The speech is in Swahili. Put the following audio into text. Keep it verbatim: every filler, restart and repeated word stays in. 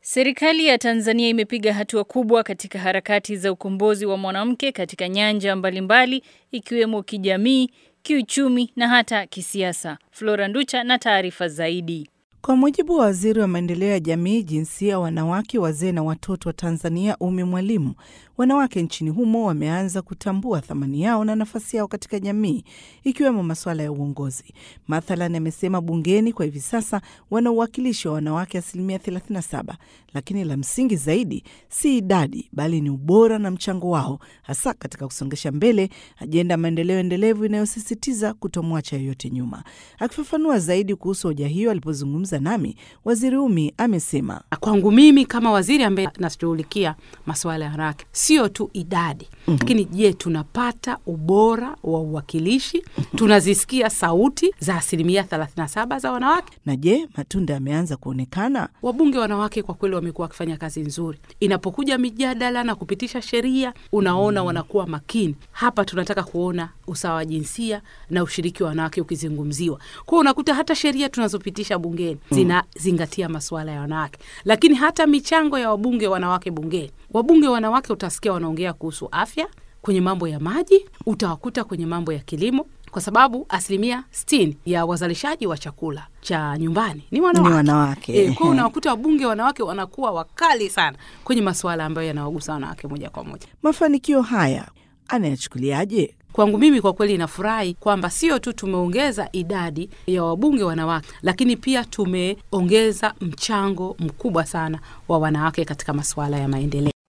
Serikali ya Tanzania imepiga hatua kubwa katika harakati za ukombozi wa mwanamke katika nyanja mbalimbali ikiwemo kijamii, kiuchumi na hata kisiasa. Flora Nducha na taarifa zaidi. Kwa mujibu wa Waziri wa Maendeleo ya Jamii, Jinsia, Wanawake, Wazee na Watoto wa Tanzania, Umi Mwalimu, wanawake nchini humo wameanza kutambua thamani yao na nafasi yao katika jamii, ikiwemo masuala ya uongozi. Mathalan, amesema bungeni kwa hivi sasa wana uwakilishi wa wanawake asilimia thelathini na saba, lakini la msingi zaidi si idadi, bali ni ubora na mchango wao, hasa katika kusongesha mbele ajenda maendeleo endelevu inayosisitiza kutomwacha yoyote nyuma. Akifafanua zaidi kuhusu hoja hiyo alipozungumza nami, Waziri Umi amesema, kwangu mimi kama waziri ambaye nashughulikia masuala ya wanawake, sio tu idadi, mm-hmm. lakini je, tunapata ubora wa uwakilishi? Tunazisikia sauti za asilimia thelathini na saba za wanawake? Na je, matunda yameanza kuonekana? Wabunge wanawake kwa kweli wamekuwa wakifanya kazi nzuri. Inapokuja mijadala na kupitisha sheria, unaona mm. wanakuwa makini. Hapa tunataka kuona usawa wa jinsia na ushiriki wa wanawake ukizungumziwa. Kwa unakuta hata sheria tunazopitisha bungeni zinazingatia masuala ya wanawake. Lakini hata michango ya wabunge wanawake bungeni. Wabunge wanawake utasikia wanaongea kuhusu afya, kwenye mambo ya maji, utawakuta kwenye mambo ya kilimo, kwa sababu asilimia sitini ya wazalishaji wa chakula cha nyumbani ni wanawake. Ni wanawake. E, kwa unakuta wabunge wanawake wanakuwa wakali sana kwenye masuala ambayo yanawagusa wanawake moja kwa moja. Mafanikio haya anayachukuliaje? Kwangu mimi kwa kweli nafurahi kwamba sio tu tumeongeza idadi ya wabunge wanawake, lakini pia tumeongeza mchango mkubwa sana wa wanawake katika masuala ya maendeleo.